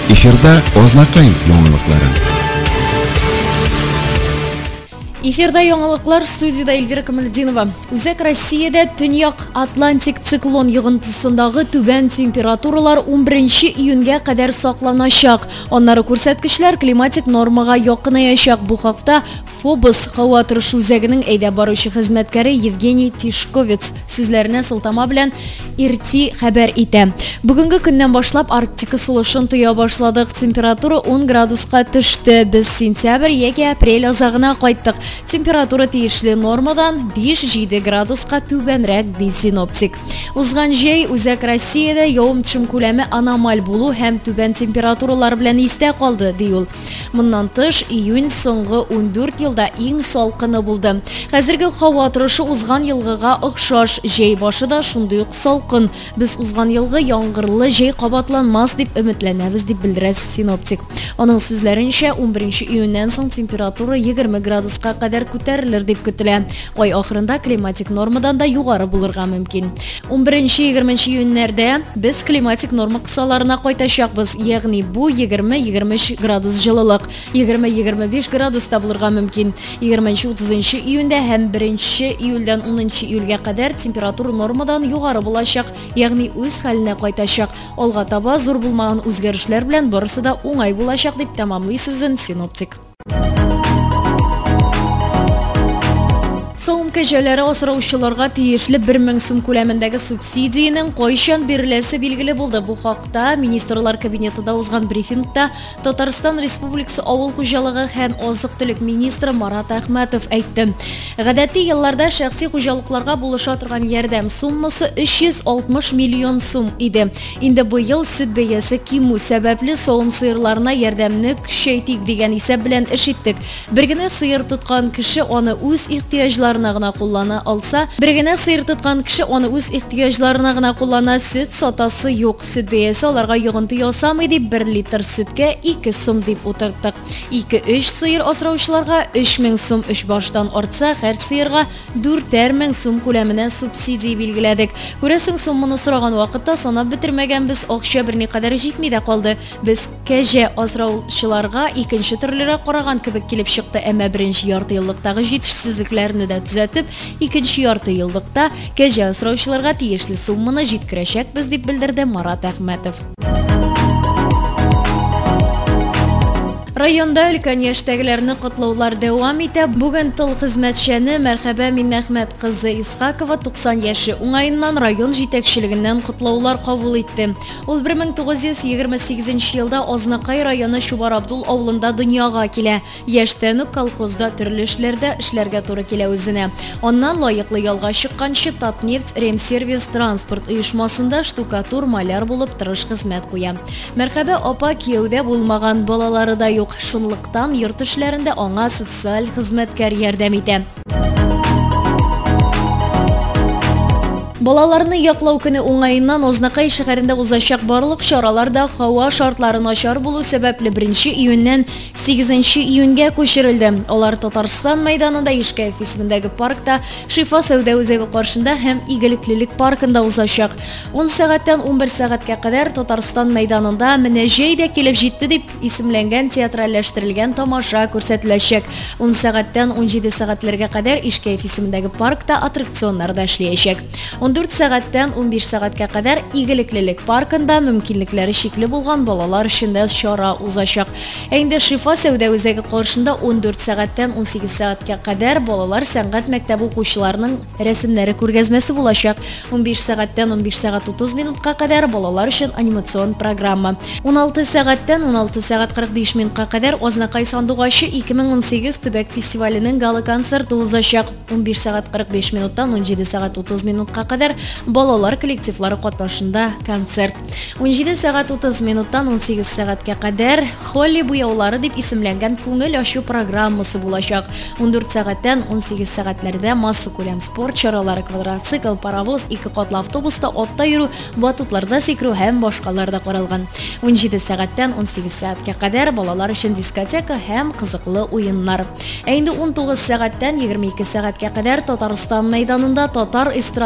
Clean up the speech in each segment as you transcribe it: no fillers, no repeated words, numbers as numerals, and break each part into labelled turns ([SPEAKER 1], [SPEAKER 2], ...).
[SPEAKER 1] Эфирда Ознакай яңалыклары.
[SPEAKER 2] Эфирда яңалыклар, студияда Эльвира Камалетдинова. Үзәк Россиядә Төньяк Атлантик циклон йогынтысындагы түбән температуралар 11 июньгә кадәр сакланачак. Аннары күрсәткечләр климатик нормага якынаячак. Бу хакта Фобос һава торышы үзәгенең әйдә баручы хезмәткәре Евгений Тишковец сүзләренә сылтама белән Ирти хәбәр итә. Бүгенге көннән башлап Арктика сулышын тоя башладык. Температура 10 градуска төште. Без сентябрь яки апрель азагына кайттык. Температура тиешле нормадан 5-7 градуска түбәнрәк ди синоптик. Узган җәй Үзәк Россиядә явым-төшем күләме аномаль булу һәм түбән температуралар белән истә калды ди ул. Моннан тыш июнь соңгы 14 елда иң салкыны булды. Хәзерге һава торышы узган елгыга охшаш. Җәй башы да шундый ук салкын. Без узган елгы яңгырлы җәй кабатланмас дип өметләнәбез дип белдерә синоптик. Аның сүзләренчә 11 июньнән соң температура 20 градуска кадәр күтәрелер дип көтелә. Ай ахырында климатик нормадан да югары булырга мөмкин. 11-20 июньнәрдә без климатик норма кысаларына кайтачакбыз. Ягъни бу 20-23 градус җылылык, 20-25 градуста булырга мөмкин. 20-30 июньдә һәм 1 июльдән 10 июльгә кадәр температура нормадан югары булачак, ягъни үз хәленә кайтачак. Алга таба зур булмаган үзгәрешләр белән барысы да уңай булачак дип тәмамлый сүзен синоптик. Савым кәҗәләре асраучыларга тиешле 1000 сум күләмендәге субсидияның кайчан биреләсе билгеле булды. Бу хакта Министрлар кабинетында узган брифингта Татарстан Республикасы авыл хуҗалыгы һәм азык-төлек министры Марат Әхмәтов әйтте. Гадәти елларда шәхси хуҗалыкларга булыша торган ярдәм суммасы 360 миллион сум иде. Инде быел сөт бәясе кимү сәбәпле савым сыерларына ярдәмне көчәйтик дигән исәп белән эш иттек. Бер генә сыер тоткан кеше аны үз ихтыяҗларына гына куллана алса, бер генә сыер тоткан кеше аны үз ихтыяҗларына гына куллана, сөт сатасы юк, сөт бәясе аларга йогынты ясамый дип 1 литр сөткә 2 сум дип утырттык. 2-3 сыер асраучыларга 3000 сум, 3 баштан артса һәр сыерга 4000 сум күләменә субсидия билгеләдек. Күрәсең, сумманы сораган вакытта санап бетермәгәнбез, акча берникадәр җитми дә калды. Без кәҗә асраучыларга икенче төрлерәк караган кебек килеп чыкты, әмма беренче ярты еллыктагы җитешсезлекләрне дә төзәтеп, икенче ярты еллыкта кәҗә асраучыларга тиешле сумманы җиткерәчәкбез дип белдерде Марат Әхмәтов. Районда өлкән яшьтәгеләрне котлаулар дәвам итә. Бүген тыл хезмәтчәне Мәрхәбә Миннәхмәт кызы Исхакова 90 яше уңаеннан район җитәкчелегеннән котлаулар кабул итте. Ул 1928 елда Азнакай районы Чубар Абдул авылында дөньяга килә. Яшьтән үк колхозда төрле эшләрдә эшләргә туры килә үзенә. Аннан лаеклы ялга чыкканчы Татнефть Ремсервис транспорт оешмасында штукатур маляр булып тырыш хезмәт куя. Мәрхәбә апа кияүдә булмаган, балалары да юк. Шунлыктан йорт эшләрендә аңа социаль хезмәткәр ярдәм итә. Балаларны яклау көне уңаеннан Азнакай шәһәрендә узачак барлык чараларда һава шартлары начар булу сәбәпле 1 июньнән 8 июньгә күчерелде. Алар Татарстан мәйданында Ишкәев исемендәге паркта, Шифа сәүдә үзәге каршында һәм Игелеклелек паркында узачак. 10 сәгатьтән 11 сәгатькә кадәр Татарстан мәйданында менә җәй дә килеп җитте дип исемләнгән театральләштерелгән тамаша күрсәтеләчәк. 10 сәгатьтән 17 сәгатьләргә кадәр Ишкәев исемендәге паркта аттракционнар да эшләячәк. 14 сәгатьтән 15 сәгатькә кадәр Игелеклелек паркында мөмкинлекләре шикле булган балалар өчен дә чара узачак. Инде Шифа сәүдә үзәге каршында 14 сәгатьтән 18 сәгатькә кадәр балалар сәнгать мәктәбе укучыларының рәсемнәре күргәзмәсе булачак. 15 сәгатьтән 15 сәгать 30 минутка кадәр балалар өчен анимацион программа. 16 сәгатьтән 16 сәгать 45 минутка кадәр Азнакай сандугачы 2018 төбәк фестиваленең гала концерты узачак. 15 сәгать 45 минуттан 17 сәгать 30 минутка кадәр балалар коллективлары катнашында концерт. 17 сәгать 30 минуттан 18 сәгатькә кадәр Холли буяулары дип исемләнгән күңел ачу программасы булачак. 14 сәгатьтән 18 сәгатьләрдә масса күләм спорт чаралары, квадроцикл, паровоз, 2 катлы автобуста атта йөрү, батутларда сикерү һәм башкалар да каралган. 17 сәгатьтән 18 сәгатькә кадәр балалар өчен дискотека һәм кызыклы уеннар. Инде 19 сәгатьтән 22 сәгатькә кадәр Татарстан мәйданында татар эстрадасы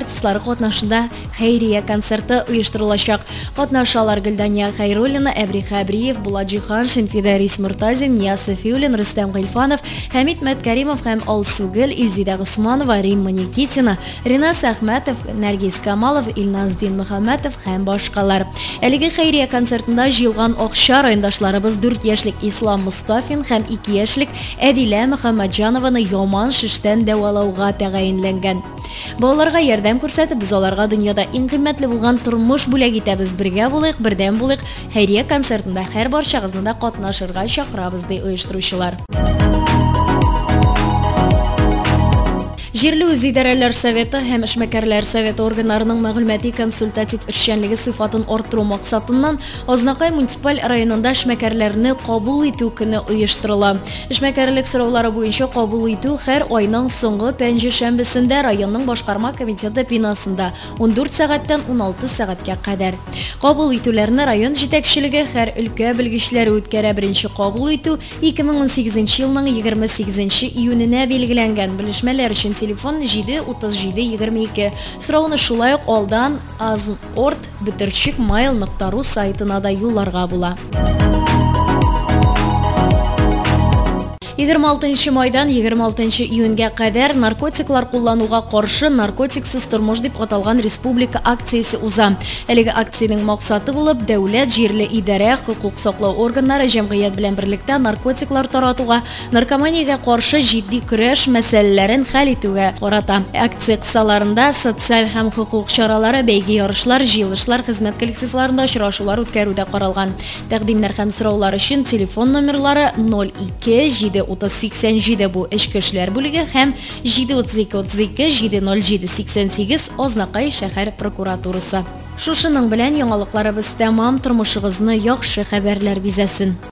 [SPEAKER 2] артистлары катнашында хәйрия концерты оештырылачак. Катнашалар Гөлдания Хәйруллина, Әбриха Әбриев, Буладжихан, Шенфида Рисмуртазин, Нияз Сафиуллин, Рөстәм Гыйльфанов, Хәмид Мәткәримов һәм Алсугөл, Илзида Госманова, Римма Никитина, Ринас Әхмәтов, Нәргиз Камалов, Илназдин Мөхәммәтов һәм башкалар. Әлеге хәйрия концертында җыелган акча райондашларыбыз 4 яшьлек Ислам Мустафин һәм 2 яшьлек Әдилә Мөхәммәтҗанованы яман шештән дәвалауга тәгаенләнгән. Балаларга ярдәм күрсәтеп, без аларга дөньяда иң кыйммәтле булган тормыш бүләк итәбез. Бергә булыйк, бердәм булыйк. Хәйрия концертында һәр барчагызны да катнашырга чакырабыз ди оештыручылар. Җирле үзидарәләр советы һәм эшмәкәрләр советы органнарының мәгълүмати консультатив эшчәнлеге сыйфатын арттыру максатыннан Азнакай муниципаль районында эшмәкәрләрне кабул итү көне оештырыла. Эшмәкәрлек сораулары буенча кабул итү һәр айның соңгы пәнҗешәмбесендә районның башкарма комитеты бинасында 14 сәгатьтән 16 сәгатькә кадәр. Кабул итүләрне район җитәкчелеге һәр өлкә белгечләре үткәрә. Беренче кабул итү 2018 елның 28 июненә билгеләнгән. Белешмәләр өчен телефон 73722. Сорауны шулай ук алдан azn.org/mail.ru сайтына да юлларга була. 26 майдан 26 июньгә кадәр наркотиклар куллануга каршы наркотиксыз тормыш дип аталган республика акциясе уза. Әлеге акциянең максаты булып дәүләт, җирле идарә, хукук саклау органнары җәмгыять белән берлектә наркотиклар таратуга, наркоманиягә каршы җитди көрәш мәсьәләләрен хәл итүгә карата. Акция кысаларында социаль һәм хукук чаралары, бәйге ярышлар, җыелышлар, хезмәт коллективларында очрашулар үткәрүдә каралган. Тәкъдимнәр һәм сораулар өчен телефон номерлары 02-7-30-87 бу эчке эшләр бүлеге һәм 732-32-707-88 Азнакай шәһәр прокуратурасы. Шушының белән яңалыкларыбыз тәмам, тормышыгызны яхшы хәбәрләр бизәсен.